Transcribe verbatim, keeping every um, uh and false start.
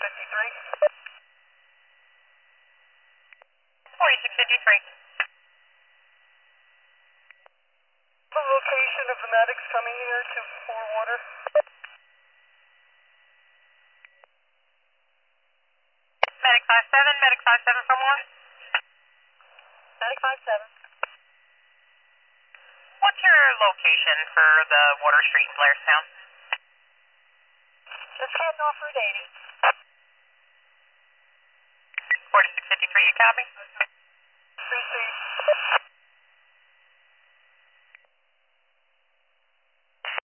fifty-three. forty-six fifty-three. The location of the medics coming here to pour water. Medic five seven, Medic five seven for more. Medic five seven. What's your location for the Water Street in Blairstown? Just heading off Route eighty. forty-six fifty-three, you copy? three C